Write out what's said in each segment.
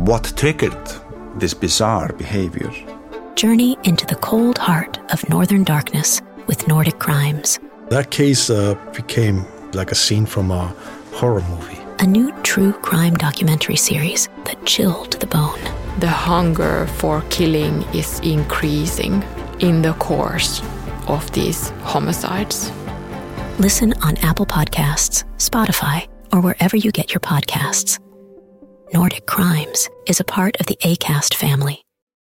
what triggered this bizarre behavior. Journey into the cold heart of Northern Darkness with Nordic Crimes. That case became like a scene from a horror movie. A new true crime documentary series that chilled to the bone. The hunger for killing is increasing in the course of these homicides. Listen on Apple Podcasts, Spotify, or wherever you get your podcasts. Nordic Crimes is a part of the Acast family.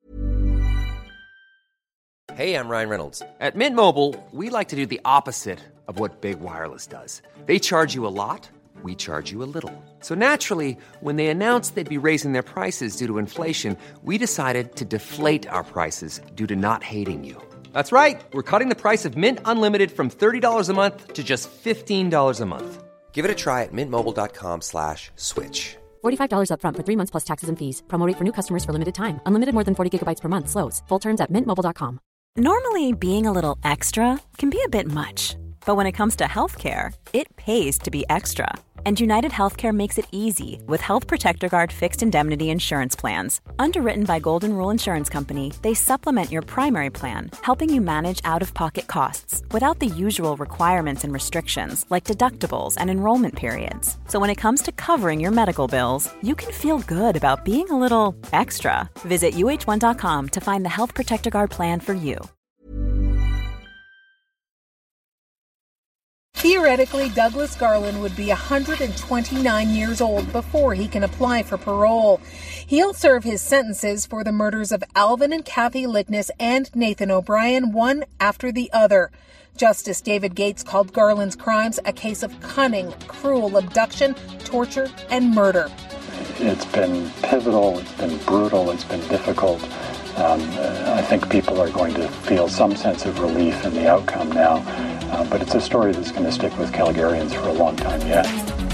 Hey, I'm Ryan Reynolds. At Mint Mobile, we like to do the opposite of what Big Wireless does. They charge you a lot, we charge you a little. So naturally, when they announced they'd be raising their prices due to inflation, we decided to deflate our prices due to not hating you. That's right. We're cutting the price of Mint Unlimited from $30 a month to just $15 a month. Give it a try at mintmobile.com/switch. $45 up front for 3 months plus taxes and fees. Promo rate for new customers for limited time. Unlimited more than 40 gigabytes per month. Slows full terms at mintmobile.com. Normally, being a little extra can be a bit much. But when it comes to healthcare, it pays to be extra. And United Healthcare makes it easy with Health Protector Guard fixed indemnity insurance plans. Underwritten by Golden Rule Insurance Company, they supplement your primary plan, helping you manage out-of-pocket costs without the usual requirements and restrictions like deductibles and enrollment periods. So when it comes to covering your medical bills, you can feel good about being a little extra. Visit uh1.com to find the Health Protector Guard plan for you. Theoretically, Douglas Garland would be 129 years old before he can apply for parole. He'll serve his sentences for the murders of Alvin and Kathy Lickness and Nathan O'Brien, one after the other. Justice David Gates called Garland's crimes a case of cunning, cruel abduction, torture, and murder. It's been pivotal, it's been brutal, it's been difficult. I think people are going to feel some sense of relief in the outcome now, but it's a story that's going to stick with Calgarians for a long time yet.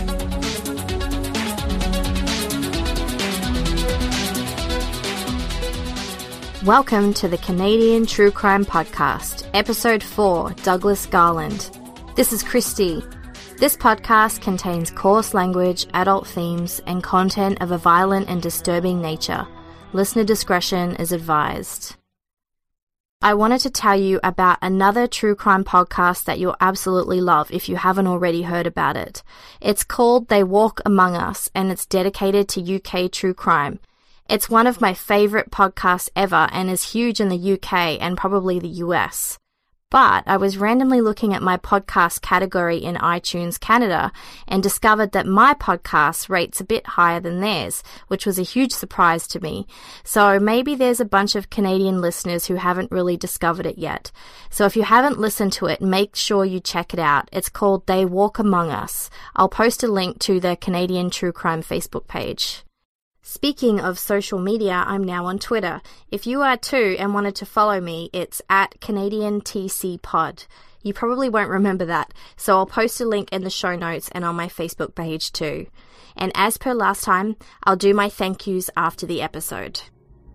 Welcome to the Canadian True Crime Podcast, Episode 4, Douglas Garland. This is Christy. This podcast contains coarse language, adult themes, and content of a violent and disturbing nature. Listener discretion is advised. I wanted to tell you about another true crime podcast that you'll absolutely love if you haven't already heard about it. It's called They Walk Among Us, and it's dedicated to UK true crime. It's one of my favourite podcasts ever and is huge in the UK and probably the US. But I was randomly looking at my podcast category in iTunes Canada and discovered that my podcast rates a bit higher than theirs, which was a huge surprise to me. So maybe there's a bunch of Canadian listeners who haven't really discovered it yet. So if you haven't listened to it, make sure you check it out. It's called They Walk Among Us. I'll post a link to the Canadian True Crime Facebook page. Speaking of social media, I'm now on Twitter. If you are too and wanted to follow me, it's at CanadianTCPod. You probably won't remember that, so I'll post a link in the show notes and on my Facebook page too. And as per last time, I'll do my thank yous after the episode.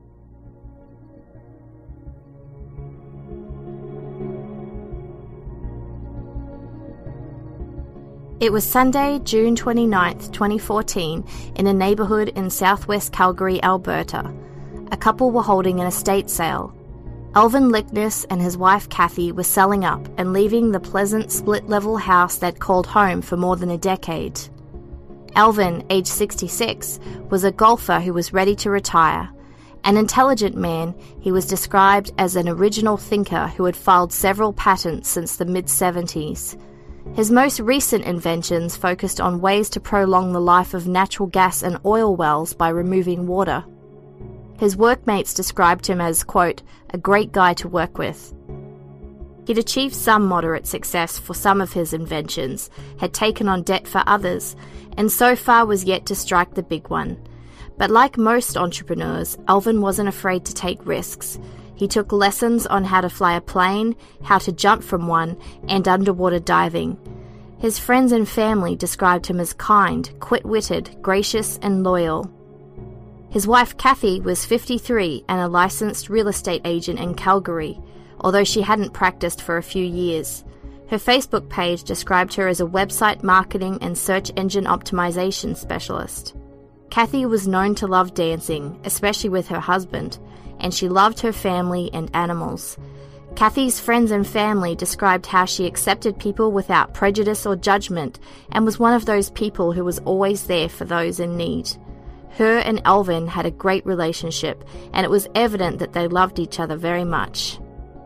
It was Sunday, June 29th, 2014, in a neighbourhood in southwest Calgary, Alberta. A couple were holding an estate sale. Alvin Lickness and his wife Kathy were selling up and leaving the pleasant split-level house they'd called home for more than a decade. Alvin, aged 66, was a golfer who was ready to retire. An intelligent man, he was described as an original thinker who had filed several patents since the mid-70s. His most recent inventions focused on ways to prolong the life of natural gas and oil wells by removing water. His workmates described him as, quote, a great guy to work with. He'd achieved some moderate success for some of his inventions, had taken on debt for others, and so far was yet to strike the big one. But like most entrepreneurs, Alvin wasn't afraid to take risks. He took lessons on how to fly a plane, how to jump from one, and underwater diving. His friends and family described him as kind, quick-witted, gracious, and loyal. His wife Kathy was 53 and a licensed real estate agent in Calgary, although she hadn't practiced for a few years. Her Facebook page described her as a website marketing and search engine optimization specialist. Kathy was known to love dancing, especially with her husband, and she loved her family and animals. Kathy's friends and family described how she accepted people without prejudice or judgment and was one of those people who was always there for those in need. Her and Alvin had a great relationship, and it was evident that they loved each other very much.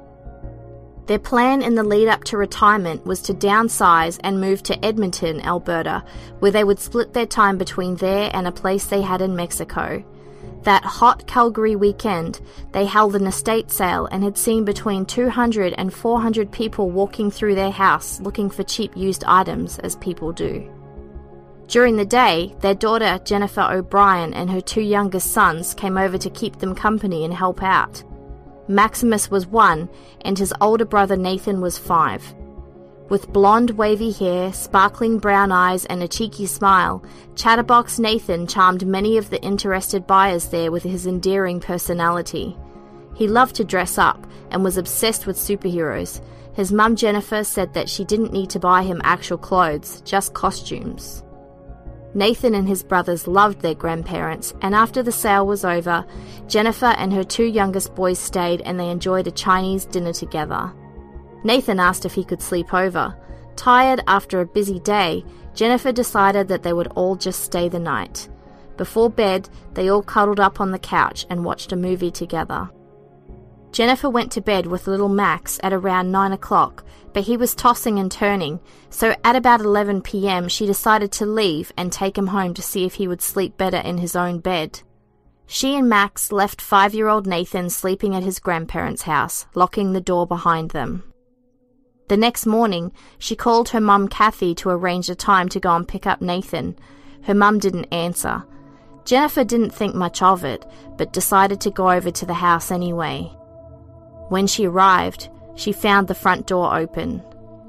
Their plan in the lead up to retirement was to downsize and move to Edmonton, Alberta, where they would split their time between there and a place they had in Mexico. That hot Calgary weekend, they held an estate sale and had seen between 200 and 400 people walking through their house looking for cheap used items, as people do. During the day, their daughter Jennifer O'Brien and her 2 youngest sons came over to keep them company and help out. Maximus was 1, and his older brother Nathan was 5. With blonde wavy hair, sparkling brown eyes and a cheeky smile, Chatterbox Nathan charmed many of the interested buyers there with his endearing personality. He loved to dress up and was obsessed with superheroes. His mum Jennifer said that she didn't need to buy him actual clothes, just costumes. Nathan and his brothers loved their grandparents, and after the sale was over, Jennifer and her 2 youngest boys stayed and they enjoyed a Chinese dinner together. Nathan asked if he could sleep over. Tired after a busy day, Jennifer decided that they would all just stay the night. Before bed, they all cuddled up on the couch and watched a movie together. Jennifer went to bed with little Max at around 9 o'clock, but he was tossing and turning, so at about 11 p.m. she decided to leave and take him home to see if he would sleep better in his own bed. She and Max left 5-year-old Nathan sleeping at his grandparents' house, locking the door behind them. The next morning, she called her mum Kathy to arrange a time to go and pick up Nathan. Her mum didn't answer. Jennifer didn't think much of it, but decided to go over to the house anyway. When she arrived, she found the front door open.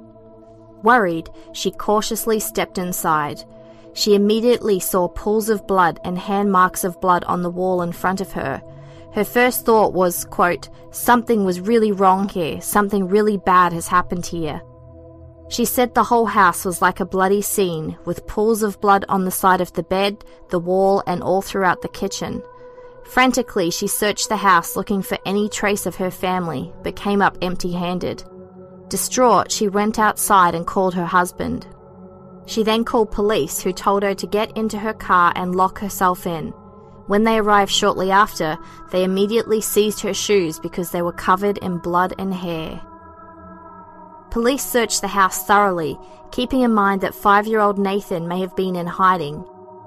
Worried, she cautiously stepped inside. She immediately saw pools of blood and hand marks of blood on the wall in front of her. Her first thought was, quote, "Something was really wrong here. Something really bad has happened here." She said the whole house was like a bloody scene, with pools of blood on the side of the bed, the wall, and all throughout the kitchen. Frantically, she searched the house looking for any trace of her family, but came up empty-handed. Distraught, she went outside and called her husband. She then called police, who told her to get into her car and lock herself in. When they arrived shortly after, they immediately seized her shoes because they were covered in blood and hair. Police searched the house thoroughly, keeping in mind that 5-year-old Nathan may have been in hiding.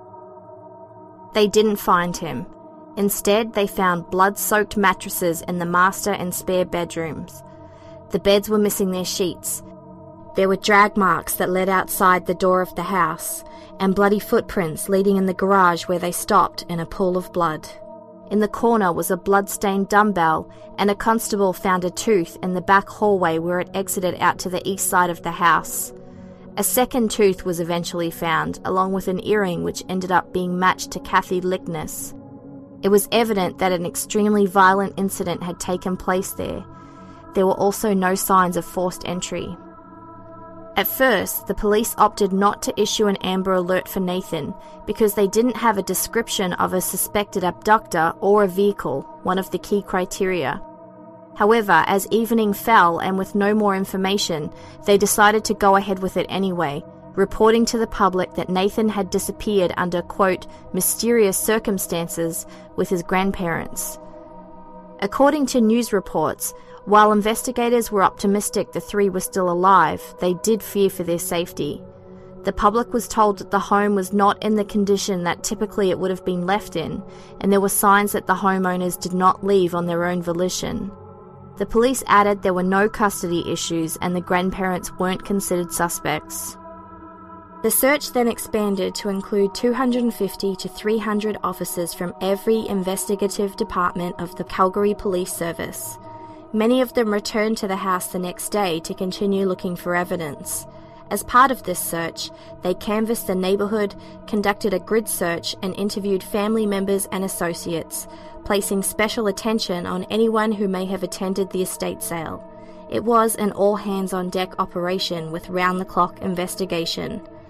They didn't find him. Instead, they found blood-soaked mattresses in the master and spare bedrooms. The beds were missing their sheets. There were drag marks that led outside the door of the house, and bloody footprints leading in the garage where they stopped in a pool of blood. In the corner was a blood-stained dumbbell, and a constable found a tooth in the back hallway where it exited out to the east side of the house. A second tooth was eventually found, along with an earring which ended up being matched to Kathy Lickness. It was evident that an extremely violent incident had taken place there. There were also no signs of forced entry. At first, the police opted not to issue an Amber Alert for Nathan because they didn't have a description of a suspected abductor or a vehicle, one of the key criteria. However, as evening fell and with no more information, they decided to go ahead with it anyway, reporting to the public that Nathan had disappeared under, quote, mysterious circumstances with his grandparents. According to news reports, while investigators were optimistic the 3 were still alive, they did fear for their safety. The public was told that the home was not in the condition that typically it would have been left in, and there were signs that the homeowners did not leave on their own volition. The police added there were no custody issues and the grandparents weren't considered suspects. The search then expanded to include 250 to 300 officers from every investigative department of the Calgary Police Service. Many of them returned to the house the next day to continue looking for evidence. As part of this search, they canvassed the neighbourhood, conducted a grid search, and interviewed family members and associates, placing special attention on anyone who may have attended the estate sale. It was an all-hands-on-deck operation with round-the-clock investigation.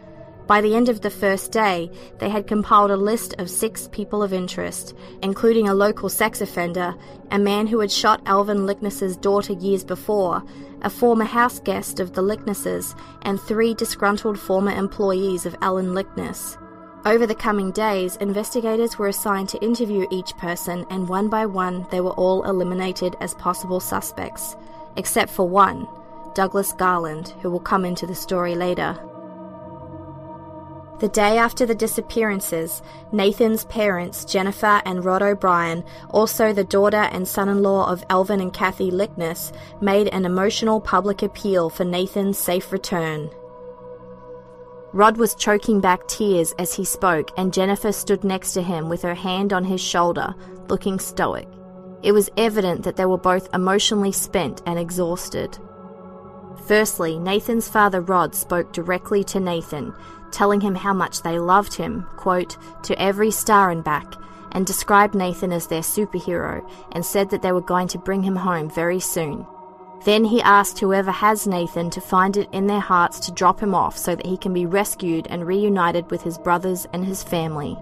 By the end of the first day, they had compiled a list of 6 people of interest, including a local sex offender, a man who had shot Alvin Lickness's daughter years before, a former house guest of the Licknesses, and 3 disgruntled former employees of Alan Lickness. Over the coming days, investigators were assigned to interview each person, and one by one they were all eliminated as possible suspects, except for one, Douglas Garland, who will come into the story later. The day after the disappearances, Nathan's parents, Jennifer and Rod O'Brien, also the daughter and son-in-law of Alvin and Kathy Lickness, made an emotional public appeal for Nathan's safe return. Rod was choking back tears as he spoke, and Jennifer stood next to him with her hand on his shoulder, looking stoic. It was evident that they were both emotionally spent and exhausted. Firstly, Nathan's father Rod spoke directly to Nathan, telling him how much they loved him, quote, to every star and back, and described Nathan as their superhero and said that they were going to bring him home very soon. Then he asked whoever has Nathan to find it in their hearts to drop him off so that he can be rescued and reunited with his brothers and his family.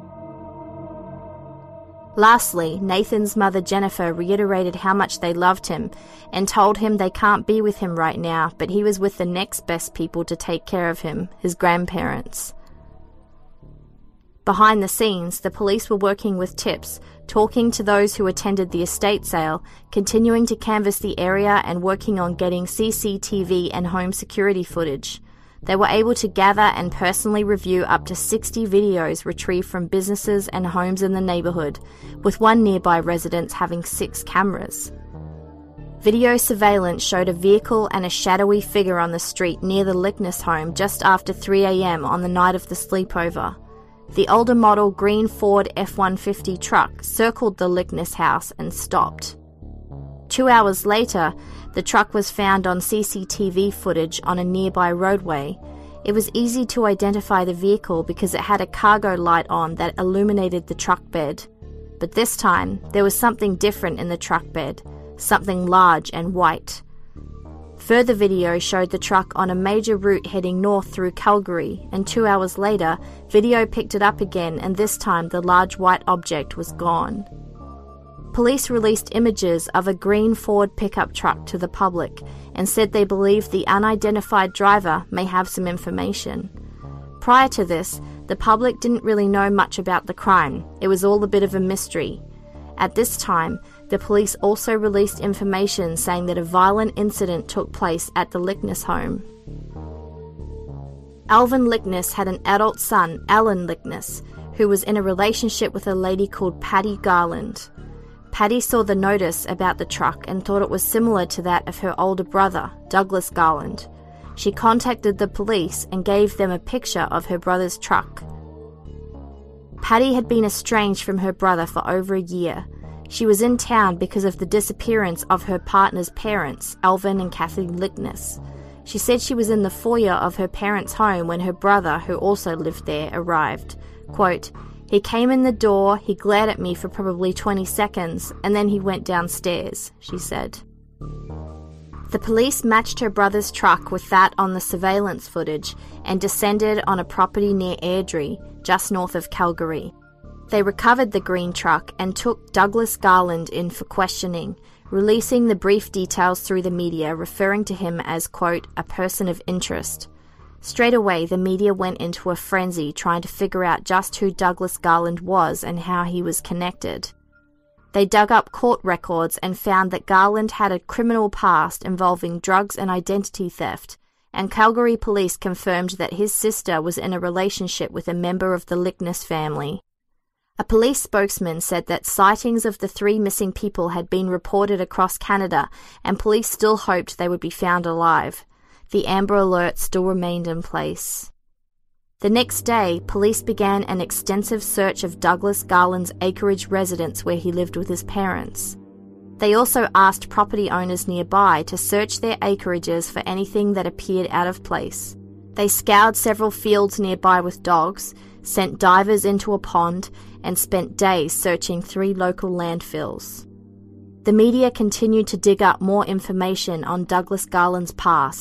Lastly, Nathan's mother Jennifer reiterated how much they loved him and told him they can't be with him right now, but he was with the next best people to take care of him, his grandparents. Behind the scenes, the police were working with tips, talking to those who attended the estate sale, continuing to canvass the area and working on getting CCTV and home security footage. They were able to gather and personally review up to 60 videos retrieved from businesses and homes in the neighbourhood, with one nearby residence having 6 cameras. Video surveillance showed a vehicle and a shadowy figure on the street near the Lickness home just after 3 a.m. on the night of the sleepover. The older model green Ford F-150 truck circled the Lickness house and stopped. 2 hours later, the truck was found on CCTV footage on a nearby roadway. It was easy to identify the vehicle because it had a cargo light on that illuminated the truck bed. But this time, there was something different in the truck bed, something large and white. Further video showed the truck on a major route heading north through Calgary, and 2 hours later, video picked it up again, and this time the large white object was gone. Police released images of a green Ford pickup truck to the public and said they believe the unidentified driver may have some information. Prior to this, the public didn't really know much about the crime. It was all a bit of a mystery. At this time, the police also released information saying that a violent incident took place at the Lickness home. Alvin Lickness had an adult son, Alan Lickness, who was in a relationship with a lady called Patty Garland. Patty saw the notice about the truck and thought it was similar to that of her older brother, Douglas Garland. She contacted the police and gave them a picture of her brother's truck. Patty had been estranged from her brother for over a year. She was in town because of the disappearance of her partner's parents, Alvin and Kathy Lickness. She said she was in the foyer of her parents' home when her brother, who also lived there, arrived. Quote, "He came in the door, he glared at me for probably 20 seconds, and then he went downstairs," she said. The police matched her brother's truck with that on the surveillance footage and descended on a property near Airdrie, just north of Calgary. They recovered the green truck and took Douglas Garland in for questioning, releasing the brief details through the media, referring to him as, quote, "a person of interest." Straight away, the media went into a frenzy trying to figure out just who Douglas Garland was and how he was connected. They dug up court records and found that Garland had a criminal past involving drugs and identity theft, and Calgary police confirmed that his sister was in a relationship with a member of the Lickness family. A police spokesman said that sightings of the 3 missing people had been reported across Canada, and police still hoped they would be found alive. The Amber Alert still remained in place. The next day, police began an extensive search of Douglas Garland's acreage residence where he lived with his parents. They also asked property owners nearby to search their acreages for anything that appeared out of place. They scoured several fields nearby with dogs, sent divers into a pond, and spent days searching 3 local landfills. The media continued to dig up more information on Douglas Garland's past,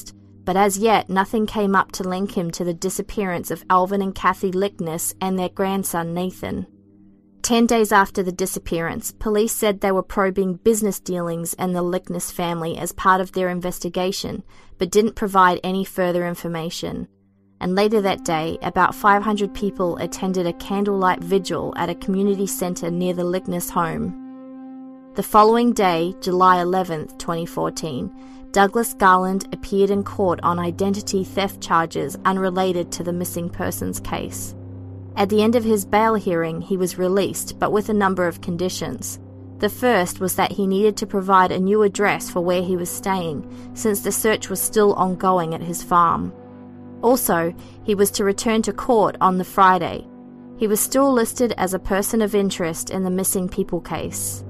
but as yet nothing came up to link him to the disappearance of Alvin and Kathy Lickness and their grandson Nathan. 10 days after the disappearance, police said they were probing business dealings and the Lickness family as part of their investigation, but didn't provide any further information. And later that day, about 500 people attended a candlelight vigil at a community centre near the Lickness home. The following day, July 11, 2014, Douglas Garland appeared in court on identity theft charges unrelated to the missing persons case. At the end of his bail hearing, he was released, but with a number of conditions. The first was that he needed to provide a new address for where he was staying, since the search was still ongoing at his farm. Also, he was to return to court on the Friday. He was still listed as a person of interest in the missing people case.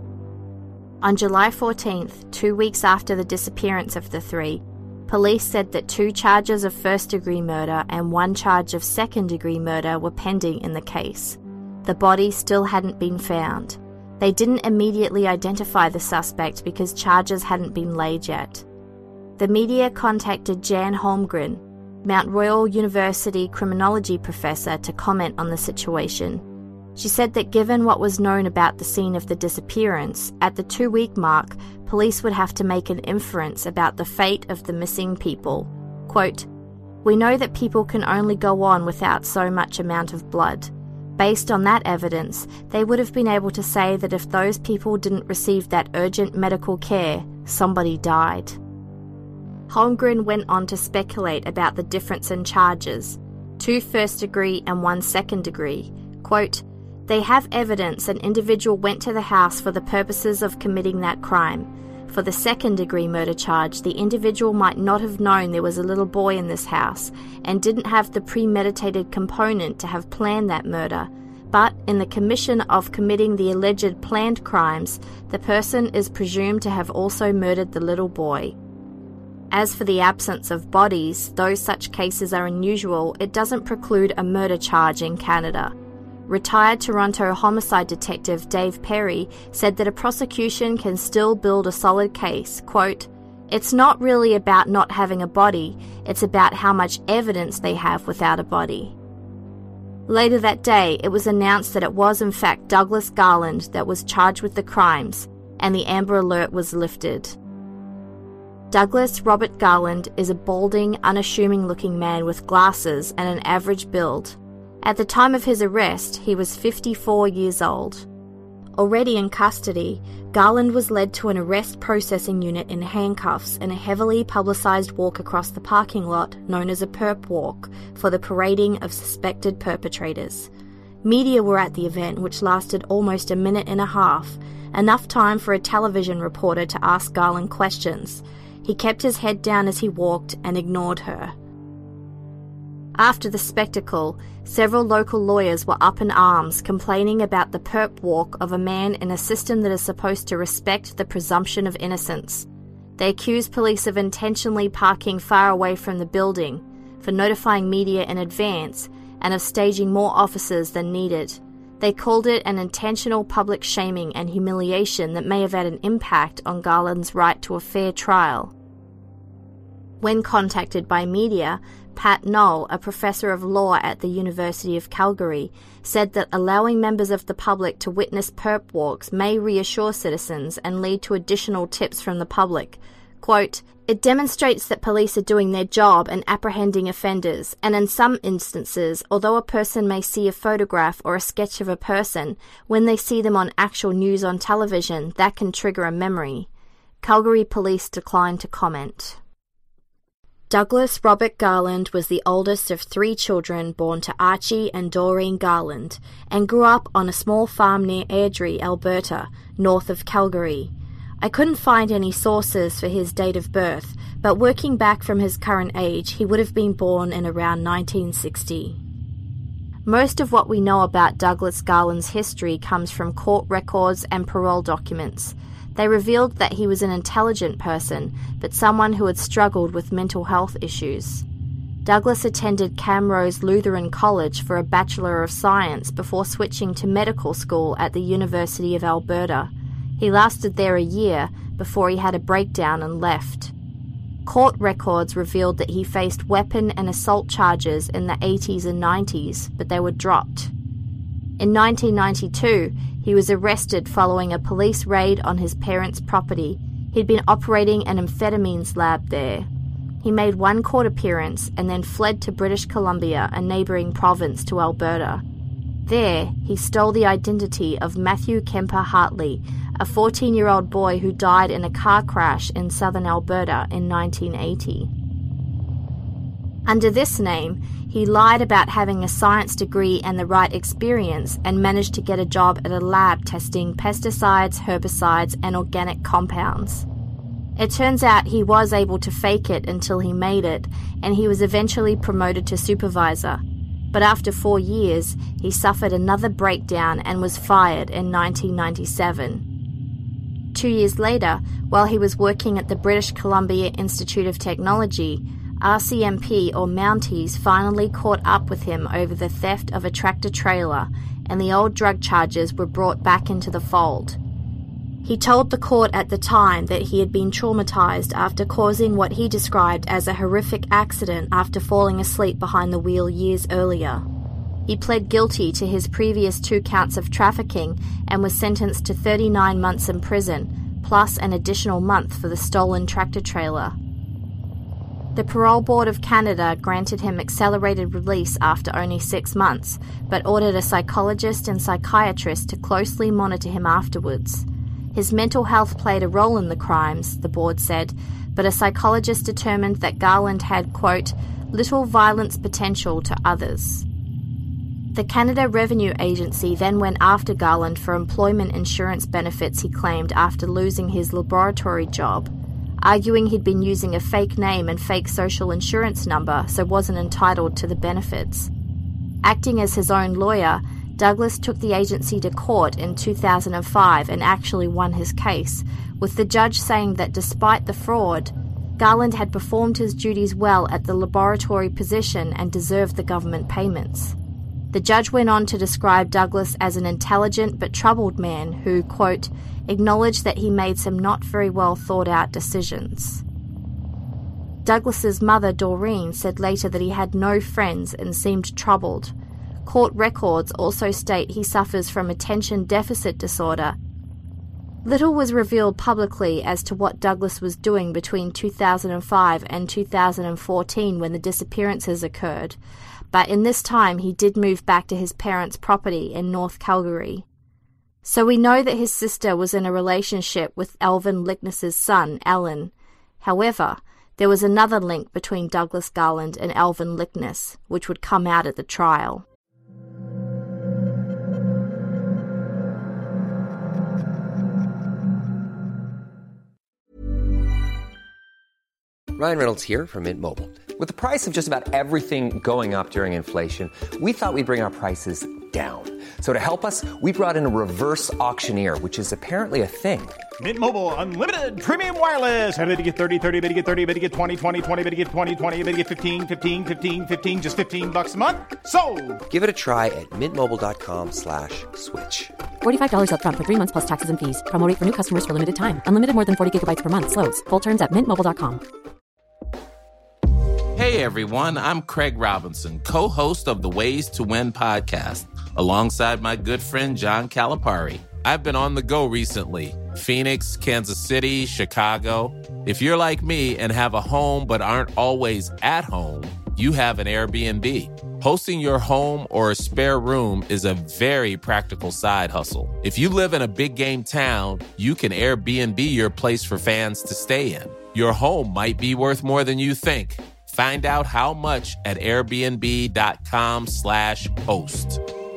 On July 14th, 2 weeks after the disappearance of the three, police said that 2 charges of first-degree murder and 1 charge of second-degree murder were pending in the case. The body still hadn't been found. They didn't immediately identify the suspect because charges hadn't been laid yet. The media contacted Jan Holmgren, Mount Royal University criminology professor, to comment on the situation. She said that given what was known about the scene of the disappearance, at the 2-week mark, police would have to make an inference about the fate of the missing people. Quote, "We know that people can only go on without so much amount of blood. Based on that evidence, they would have been able to say that if those people didn't receive that urgent medical care, somebody died." Holmgren went on to speculate about the difference in charges, 2 first-degree and 1 second-degree. Quote, "They have evidence an individual went to the house for the purposes of committing that crime. For the second-degree murder charge, the individual might not have known there was a little boy in this house and didn't have the premeditated component to have planned that murder. But in the commission of committing the alleged planned crimes, the person is presumed to have also murdered the little boy. As for the absence of bodies, though such cases are unusual, it doesn't preclude a murder charge in Canada. Retired Toronto homicide detective Dave Perry said that a prosecution can still build a solid case. Quote, "It's not really about not having a body, it's about how much evidence they have without a body." Later that day, it was announced that it was in fact Douglas Garland that was charged with the crimes, and the Amber Alert was lifted. Douglas Robert Garland is a balding, unassuming-looking man with glasses and an average build. At the time of his arrest, he was 54 years old. Already in custody, Garland was led to an arrest processing unit in handcuffs in a heavily publicised walk across the parking lot known as a perp walk for the parading of suspected perpetrators. Media were at the event, which lasted almost a minute and a half, enough time for a television reporter to ask Garland questions. He kept his head down as he walked and ignored her. After the spectacle, several local lawyers were up in arms complaining about the perp walk of a man in a system that is supposed to respect the presumption of innocence. They accused police of intentionally parking far away from the building, for notifying media in advance, and of staging more officers than needed. They called it an intentional public shaming and humiliation that may have had an impact on Garland's right to a fair trial. When contacted by media, Pat Knoll, a professor of law at the University of Calgary, said that allowing members of the public to witness perp walks may reassure citizens and lead to additional tips from the public. Quote, "It demonstrates that police are doing their job and apprehending offenders, and in some instances, although a person may see a photograph or a sketch of a person, when they see them on actual news on television, that can trigger a memory." Calgary police declined to comment. Douglas Robert Garland was the oldest of 3 children born to Archie and Doreen Garland, and grew up on a small farm near Airdrie, Alberta, north of Calgary. I couldn't find any sources for his date of birth, but working back from his current age, he would have been born in around 1960. Most of what we know about Douglas Garland's history comes from court records and parole documents. They revealed that he was an intelligent person, but someone who had struggled with mental health issues. Douglas attended Camrose Lutheran College for a Bachelor of Science before switching to medical school at the University of Alberta. He lasted there a year before he had a breakdown and left. Court records revealed that he faced weapon and assault charges in the 80s and 90s, but they were dropped. In 1992, he was arrested following a police raid on his parents' property. He'd been operating an amphetamines lab there. He made one court appearance and then fled to British Columbia, a neighbouring province to Alberta. There, he stole the identity of Matthew Kemper Hartley, a 14-year-old boy who died in a car crash in southern Alberta in 1980. Under this name, he lied about having a science degree and the right experience and managed to get a job at a lab testing pesticides, herbicides, and organic compounds. It turns out he was able to fake it until he made it, and he was eventually promoted to supervisor. But after 4 years, he suffered another breakdown and was fired in 1997. 2 years later, while he was working at the British Columbia Institute of Technology, RCMP or Mounties finally caught up with him over the theft of a tractor-trailer, and the old drug charges were brought back into the fold. He told the court at the time that he had been traumatized after causing what he described as a horrific accident after falling asleep behind the wheel years earlier. He pled guilty to his previous 2 counts of trafficking and was sentenced to 39 months in prison, plus an additional month for the stolen tractor-trailer. The Parole Board of Canada granted him accelerated release after only 6 months, but ordered a psychologist and psychiatrist to closely monitor him afterwards. His mental health played a role in the crimes, the board said, but a psychologist determined that Garland had, quote, little violence potential to others. The Canada Revenue Agency then went after Garland for employment insurance benefits he claimed after losing his laboratory job, arguing he'd been using a fake name and fake social insurance number, so wasn't entitled to the benefits. Acting as his own lawyer, Douglas took the agency to court in 2005 and actually won his case, with the judge saying that despite the fraud, Garland had performed his duties well at the laboratory position and deserved the government payments. The judge went on to describe Douglas as an intelligent but troubled man who, quote, acknowledged that he made some not very well thought out decisions. Douglas's mother, Doreen, said later that he had no friends and seemed troubled. Court records also state he suffers from attention deficit disorder. Little was revealed publicly as to what Douglas was doing between 2005 and 2014 when the disappearances occurred, but in this time he did move back to his parents' property in North Calgary. So we know that his sister was in a relationship with Alvin Lickness's son, Alan. However, there was another link between Douglas Garland and Alvin Lickness, which would come out at the trial. Ryan Reynolds here from Mint Mobile. With the price of just about everything going up during inflation, we thought we'd bring our prices down. So to help us, we brought in a reverse auctioneer, which is apparently a thing. Mint Mobile Unlimited Premium Wireless. How to get 30, 30, bit to get 30, bit to get 20, 20, 20, bit to get 20, 20, bit to get 15, 15, 15, 15, just $15 a month? Sold! Give it a try at mintmobile.com/switch. $45 up front for 3 months plus taxes and fees. Promo rate for new customers for limited time. Unlimited more than 40 gigabytes per month. Slows full terms at mintmobile.com. Hey everyone, I'm Craig Robinson, co-host of the Ways to Win podcast, alongside my good friend John Calipari. I've been on the go recently. Phoenix, Kansas City, Chicago. If you're like me and have a home but aren't always at home, you have an Airbnb. Hosting your home or a spare room is a very practical side hustle. If you live in a big game town, you can Airbnb your place for fans to stay in. Your home might be worth more than you think. Find out how much at airbnb.com/host.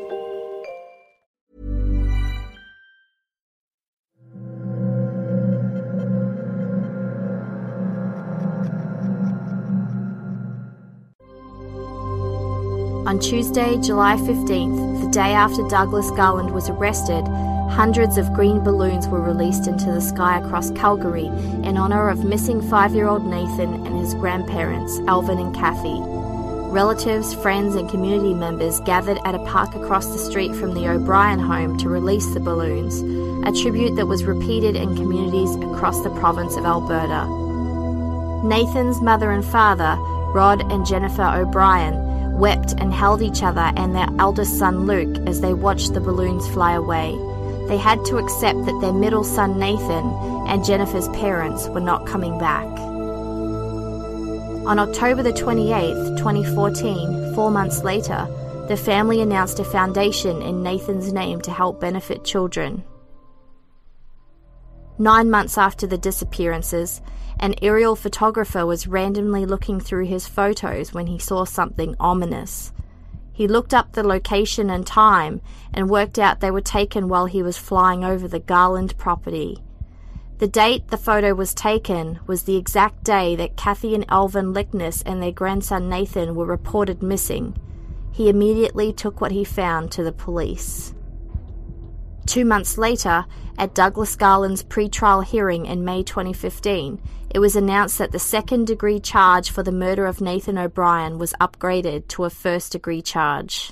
On Tuesday, July 15th, the day after Douglas Garland was arrested, hundreds of green balloons were released into the sky across Calgary in honour of missing 5-year-old Nathan and his grandparents, Alvin and Kathy. Relatives, friends and community members gathered at a park across the street from the O'Brien home to release the balloons, a tribute that was repeated in communities across the province of Alberta. Nathan's mother and father, Rod and Jennifer O'Brien, wept and held each other and their eldest son Luke as they watched the balloons fly away. They had to accept that their middle son Nathan and Jennifer's parents were not coming back. On October the 28th, 2014, 4 months later, the family announced a foundation in Nathan's name to help benefit children. 9 months after the disappearances, an aerial photographer was randomly looking through his photos when he saw something ominous. He looked up the location and time and worked out they were taken while he was flying over the Garland property. The date the photo was taken was the exact day that Kathy and Alvin Lickness and their grandson Nathan were reported missing. He immediately took what he found to the police. 2 months later, at Douglas Garland's pre-trial hearing in May 2015, it was announced that the second-degree charge for the murder of Nathan O'Brien was upgraded to a first-degree charge.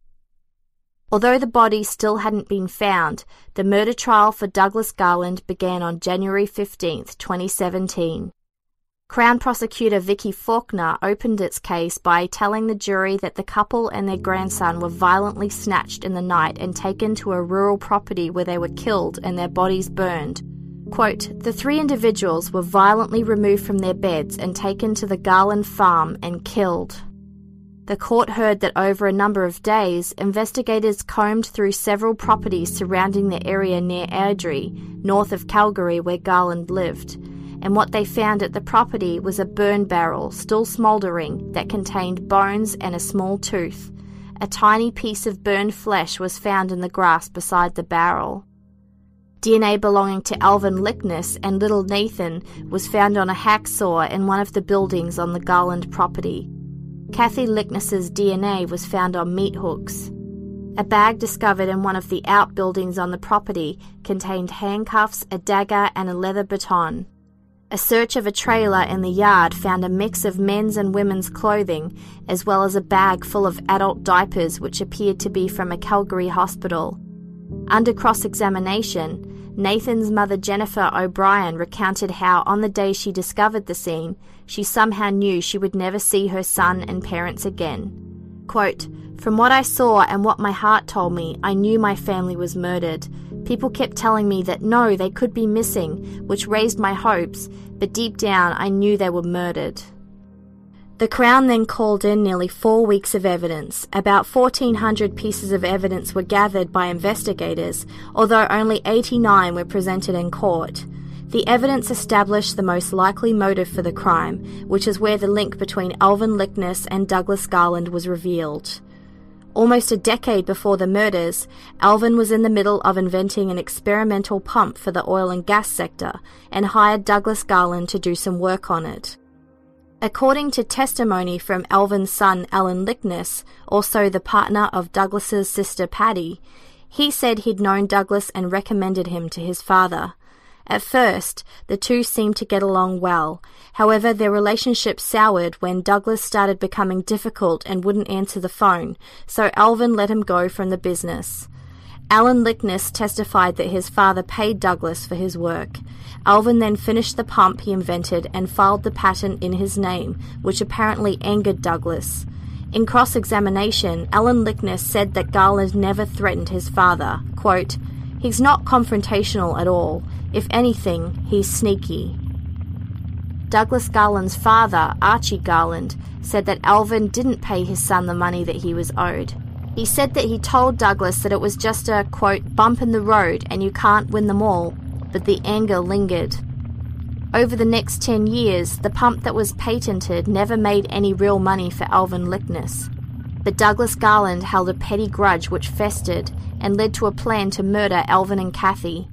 Although the body still hadn't been found, the murder trial for Douglas Garland began on January 15, 2017. Crown Prosecutor Vicky Faulkner opened its case by telling the jury that the couple and their grandson were violently snatched in the night and taken to a rural property where they were killed and their bodies burned. Quote, "The 3 individuals were violently removed from their beds and taken to the Garland farm and killed." The court heard that over a number of days, investigators combed through several properties surrounding the area near Airdrie, north of Calgary where Garland lived. And what they found at the property was a burn barrel, still smouldering, that contained bones and a small tooth. A tiny piece of burned flesh was found in the grass beside the barrel. DNA belonging to Alvin Lickness and little Nathan was found on a hacksaw in one of the buildings on the Garland property. Kathy Lickness's DNA was found on meat hooks. A bag discovered in one of the outbuildings on the property contained handcuffs, a dagger, and a leather baton. A search of a trailer in the yard found a mix of men's and women's clothing, as well as a bag full of adult diapers which appeared to be from a Calgary hospital. Under cross-examination, Nathan's mother Jennifer O'Brien recounted how on the day she discovered the scene, she somehow knew she would never see her son and parents again. Quote, "From what I saw and what my heart told me, I knew my family was murdered. People kept telling me that no, they could be missing, which raised my hopes, but deep down I knew they were murdered." The Crown then called in nearly 4 weeks of evidence. About 1,400 pieces of evidence were gathered by investigators, although only 89 were presented in court. The evidence established the most likely motive for the crime, which is where the link between Alvin Lickness and Douglas Garland was revealed. Almost a decade before the murders, Alvin was in the middle of inventing an experimental pump for the oil and gas sector and hired Douglas Garland to do some work on it. According to testimony from Alvin's son Alan Lickness, also the partner of Douglas's sister Patty, he said he'd known Douglas and recommended him to his father. At first, the two seemed to get along well. However, their relationship soured when Douglas started becoming difficult and wouldn't answer the phone, so Alvin let him go from the business. Alan Lickness testified that his father paid Douglas for his work. Alvin then finished the pump he invented and filed the patent in his name, which apparently angered Douglas. In cross-examination, Alan Lickness said that Garland never threatened his father. Quote, "He's not confrontational at all. If anything, he's sneaky." Douglas Garland's father, Archie Garland, said that Alvin didn't pay his son the money that he was owed. He said that he told Douglas that it was just a, quote, "bump in the road and you can't win them all," but the anger lingered. Over the next 10 years, the pump that was patented never made any real money for Alvin Lickness. But Douglas Garland held a petty grudge which festered and led to a plan to murder Alvin and Kathy.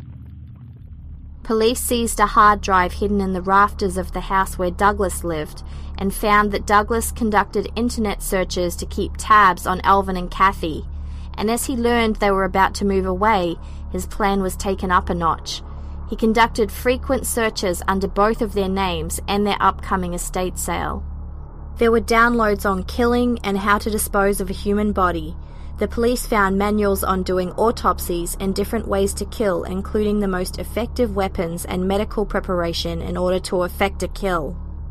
Police seized a hard drive hidden in the rafters of the house where Douglas lived and found that Douglas conducted internet searches to keep tabs on Alvin and Kathy, and as he learned they were about to move away, his plan was taken up a notch. He conducted frequent searches under both of their names and their upcoming estate sale. There were downloads on killing and how to dispose of a human body. The police found manuals on doing autopsies and different ways to kill, including the most effective weapons and medical preparation in order to effect a kill.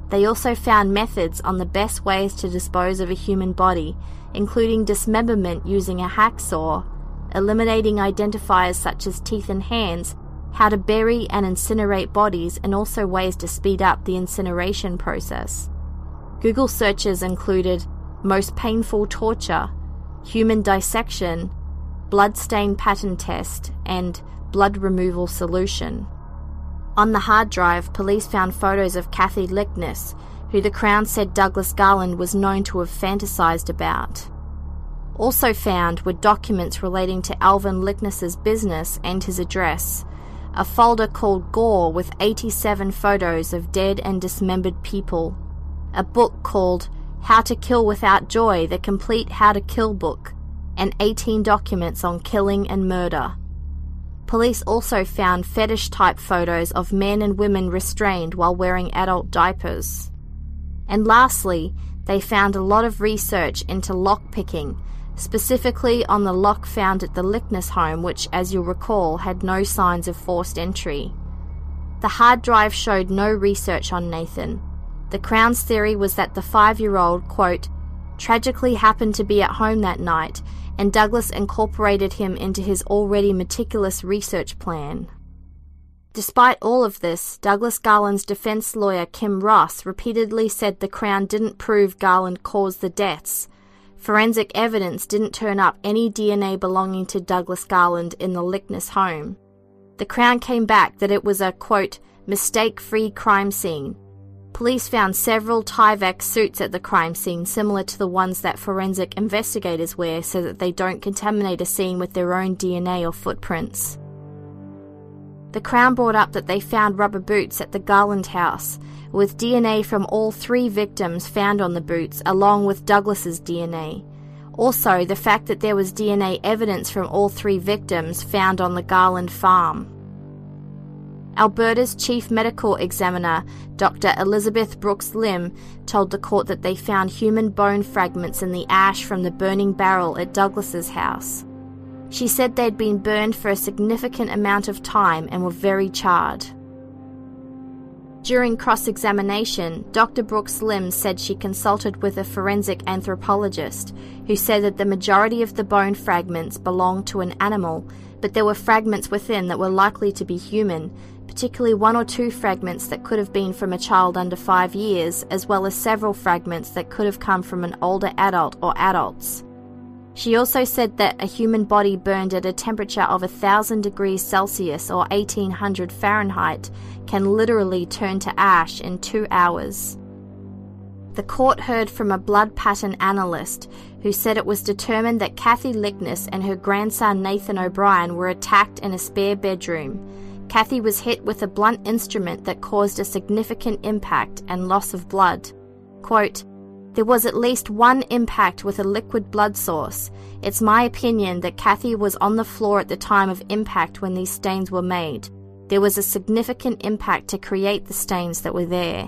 They also found methods on the best ways to dispose of a human body, including dismemberment using a hacksaw, eliminating identifiers such as teeth and hands, how to bury and incinerate bodies, and also ways to speed up the incineration process. Google searches included most painful torture, human dissection, blood stain pattern test, and blood removal solution. On the hard drive, police found photos of Kathy Lickness, who the Crown said Douglas Garland was known to have fantasized about. Also found were documents relating to Alvin Lickness's business and his address, a folder called Gore with 87 photos of dead and dismembered people, a book called How to Kill Without Joy, the complete How to Kill book, and 18 documents on killing and murder. Police also found fetish-type photos of men and women restrained while wearing adult diapers. And lastly, they found a lot of research into lockpicking, specifically on the lock found at the Lickness home, which, as you'll recall, had no signs of forced entry. The hard drive showed no research on Nathan. The Crown's theory was that the 5-year-old, quote, tragically happened to be at home that night, and Douglas incorporated him into his already meticulous research plan. Despite all of this, Douglas Garland's defense lawyer Kim Ross repeatedly said the Crown didn't prove Garland caused the deaths. Forensic evidence didn't turn up any DNA belonging to Douglas Garland in the Lickness home. The Crown came back that it was a, quote, mistake-free crime scene. Police found several Tyvek suits at the crime scene, similar to the ones that forensic investigators wear so that they don't contaminate a scene with their own DNA or footprints. The Crown brought up that they found rubber boots at the Garland house, with DNA from all 3 victims found on the boots, along with Douglas's DNA. Also, the fact that there was DNA evidence from all 3 victims found on the Garland farm. Alberta's chief medical examiner, Dr. Elizabeth Brooks Lim, told the court that they found human bone fragments in the ash from the burning barrel at Douglas's house. She said they'd been burned for a significant amount of time and were very charred. During cross-examination, Dr. Brooks Lim said she consulted with a forensic anthropologist who said that the majority of the bone fragments belonged to an animal, but there were fragments within that were likely to be human, particularly 1 or 2 fragments that could have been from a child under 5 years, as well as several fragments that could have come from an older adult or adults. She also said that a human body burned at a temperature of 1,000 degrees Celsius or 1800 Fahrenheit can literally turn to ash in 2 hours. The court heard from a blood pattern analyst who said it was determined that Kathy Lickness and her grandson Nathan O'Brien were attacked in a spare bedroom. Kathy was hit with a blunt instrument that caused a significant impact and loss of blood. Quote, there was at least 1 impact with a liquid blood source. It's my opinion that Kathy was on the floor at the time of impact when these stains were made. There was a significant impact to create the stains that were there.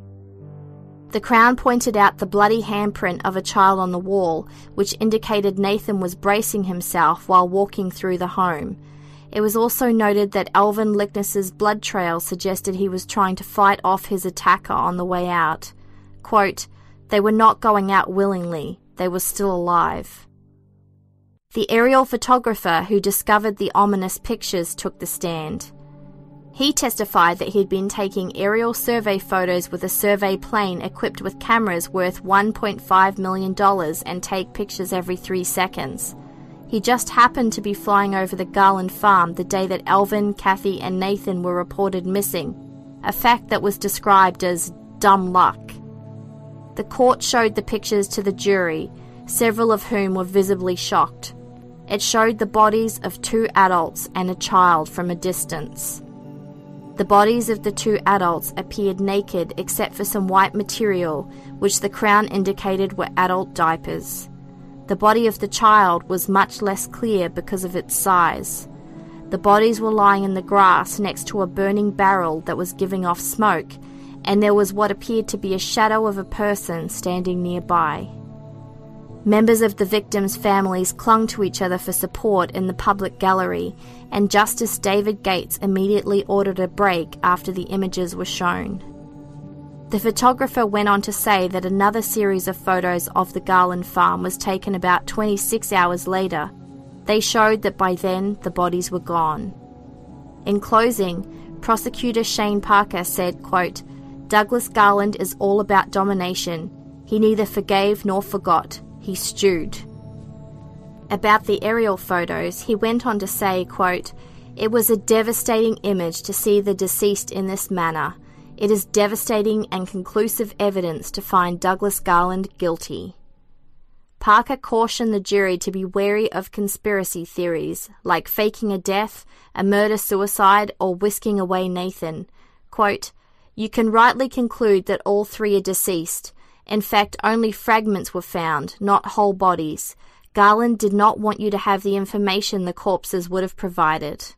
The Crown pointed out the bloody handprint of a child on the wall, which indicated Nathan was bracing himself while walking through the home. It was also noted that Alvin Lickness's blood trail suggested he was trying to fight off his attacker on the way out. Quote, they were not going out willingly, they were still alive. The aerial photographer who discovered the ominous pictures took the stand. He testified that he'd been taking aerial survey photos with a survey plane equipped with cameras worth $1.5 million and take pictures every 3 seconds. He just happened to be flying over the Garland farm the day that Alvin, Kathy, and Nathan were reported missing, a fact that was described as dumb luck. The court showed the pictures to the jury, several of whom were visibly shocked. It showed the bodies of 2 adults and a child from a distance. The bodies of the 2 adults appeared naked except for some white material, which the Crown indicated were adult diapers. The body of the child was much less clear because of its size. The bodies were lying in the grass next to a burning barrel that was giving off smoke, and there was what appeared to be a shadow of a person standing nearby. Members of the victims' families clung to each other for support in the public gallery, and Justice David Gates immediately ordered a break after the images were shown. The photographer went on to say that another series of photos of the Garland farm was taken about 26 hours later. They showed that by then the bodies were gone. In closing, prosecutor Shane Parker said, quote, "Douglas Garland is all about domination. He neither forgave nor forgot. He stewed." About the aerial photos, he went on to say, quote, "It was a devastating image to see the deceased in this manner. It is devastating and conclusive evidence to find Douglas Garland guilty." Parker cautioned the jury to be wary of conspiracy theories, like faking a death, a murder-suicide, or whisking away Nathan. Quote, "You can rightly conclude that all three are deceased. In fact, only fragments were found, not whole bodies. Garland did not want you to have the information the corpses would have provided."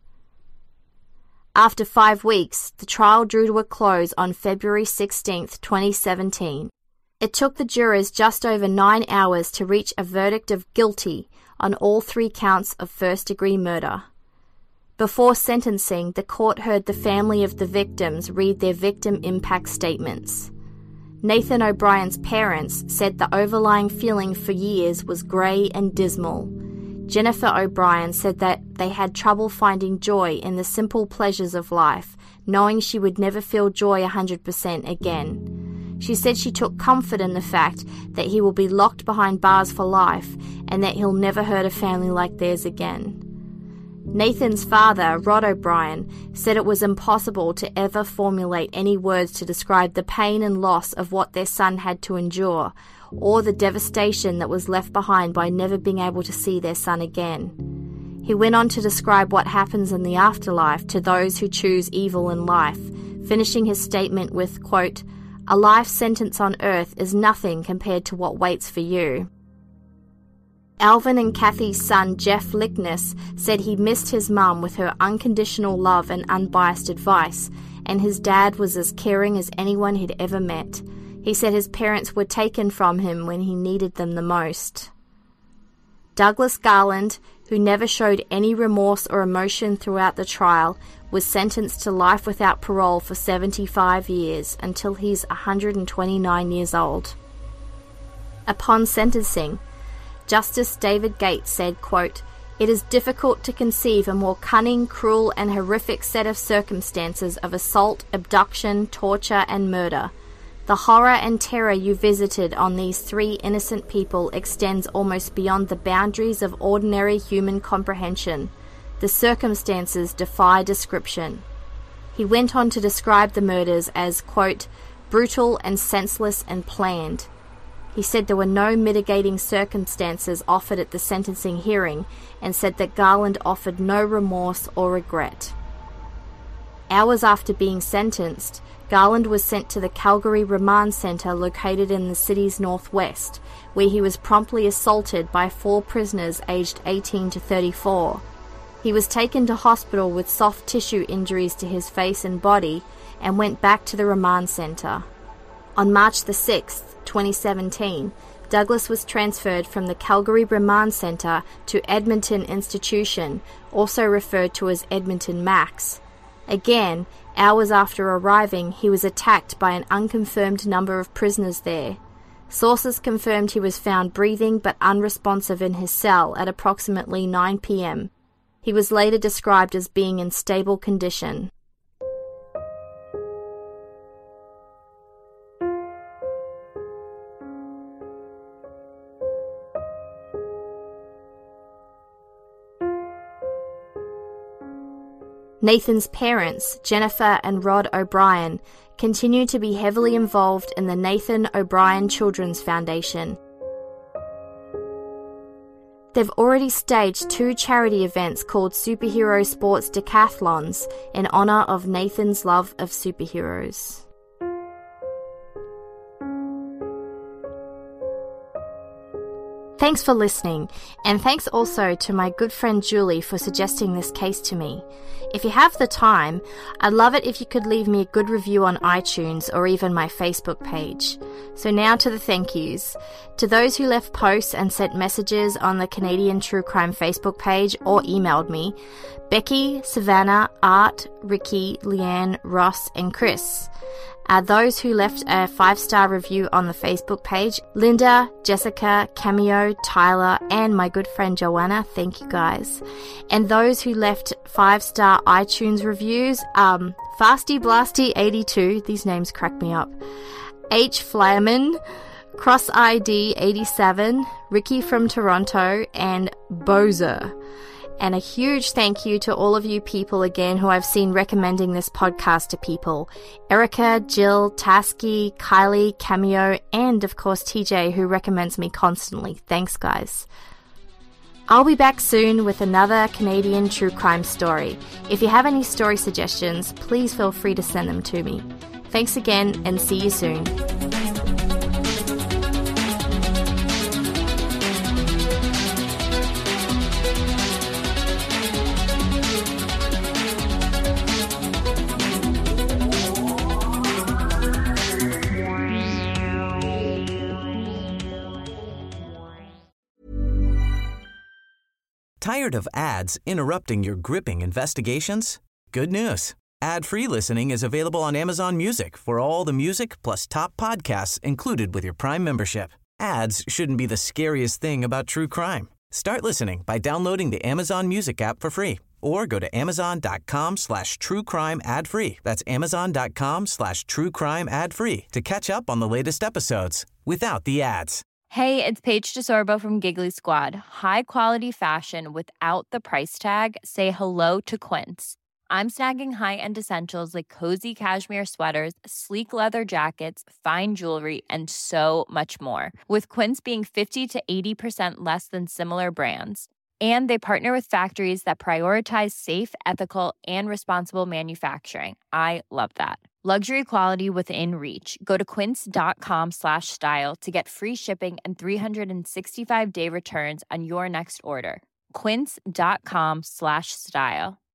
After 5 weeks, the trial drew to a close on February 16, 2017. It took the jurors just over 9 hours to reach a verdict of guilty on all 3 counts of first-degree murder. Before sentencing, the court heard the family of the victims read their victim impact statements. Nathan O'Brien's parents said the overlying feeling for years was grey and dismal. Jennifer O'Brien said that they had trouble finding joy in the simple pleasures of life, knowing she would never feel joy 100% again. She said she took comfort in the fact that he will be locked behind bars for life and that he'll never hurt a family like theirs again. Nathan's father, Rod O'Brien, said it was impossible to ever formulate any words to describe the pain and loss of what their son had to endure, or the devastation that was left behind by never being able to see their son again. He went on to describe what happens in the afterlife to those who choose evil in life, finishing his statement with, quote, "A life sentence on earth is nothing compared to what waits for you." Alvin and Kathy's son, Jeff Lickness, said he missed his mum with her unconditional love and unbiased advice, and his dad was as caring as anyone he'd ever met. He said his parents were taken from him when he needed them the most. Douglas Garland, who never showed any remorse or emotion throughout the trial, was sentenced to life without parole for 75 years until he's 129 years old. Upon sentencing, Justice David Gates said, quote, "It is difficult to conceive a more cunning, cruel, and horrific set of circumstances of assault, abduction, torture, and murder. The horror and terror you visited on these 3 innocent people extends almost beyond the boundaries of ordinary human comprehension. The circumstances defy description." He went on to describe the murders as, quote, "brutal and senseless and planned." He said there were no mitigating circumstances offered at the sentencing hearing and said that Garland offered no remorse or regret. Hours after being sentenced, Garland was sent to the Calgary Remand Centre located in the city's northwest, where he was promptly assaulted by 4 prisoners aged 18 to 34. He was taken to hospital with soft tissue injuries to his face and body and went back to the remand centre. On March the 6th, 2017, Douglas was transferred from the Calgary Remand Centre to Edmonton Institution, also referred to as Edmonton Max. Again, hours after arriving, he was attacked by an unconfirmed number of prisoners there. Sources confirmed he was found breathing but unresponsive in his cell at approximately 9 p.m. He was later described as being in stable condition. Nathan's parents, Jennifer and Rod O'Brien, continue to be heavily involved in the Nathan O'Brien Children's Foundation. They've already staged 2 charity events called Superhero Sports Decathlons in honour of Nathan's love of superheroes. Thanks for listening, and thanks also to my good friend Julie for suggesting this case to me. If you have the time, I'd love it if you could leave me a good review on iTunes or even my Facebook page. So now to the thank yous. To those who left posts and sent messages on the Canadian True Crime Facebook page or emailed me: Becky, Savannah, Art, Ricky, Leanne, Ross, and Chris. Those who left a 5-star review on the Facebook page, Linda, Jessica, Cameo, Tyler, and my good friend Joanna, thank you guys. And those who left 5-star iTunes reviews, Fasty Blasty 82, these names crack me up, H. Flyerman, Cross ID 87, Ricky from Toronto, and Bozer. And a huge thank you to all of you people again who I've seen recommending this podcast to people. Erica, Jill, Tasky, Kylie, Cameo, and of course TJ, who recommends me constantly. Thanks, guys. I'll be back soon with another Canadian true crime story. If you have any story suggestions, please feel free to send them to me. Thanks again, and see you soon. Tired of ads interrupting your gripping investigations? Good news. Ad-free listening is available on Amazon Music for all the music plus top podcasts included with your Prime membership. Ads shouldn't be the scariest thing about true crime. Start listening by downloading the Amazon Music app for free or go to amazon.com/truecrime ad-free. That's amazon.com/truecrime ad-free to catch up on the latest episodes without the ads. Hey, it's Paige DeSorbo from Giggly Squad. High quality fashion without the price tag. Say hello to Quince. I'm snagging high-end essentials like cozy cashmere sweaters, sleek leather jackets, fine jewelry, and so much more. With Quince being 50 to 80% less than similar brands. And they partner with factories that prioritize safe, ethical, and responsible manufacturing. I love that. Luxury quality within reach. Go to quince.com/style to get free shipping and 365-day returns on your next order. Quince.com/style.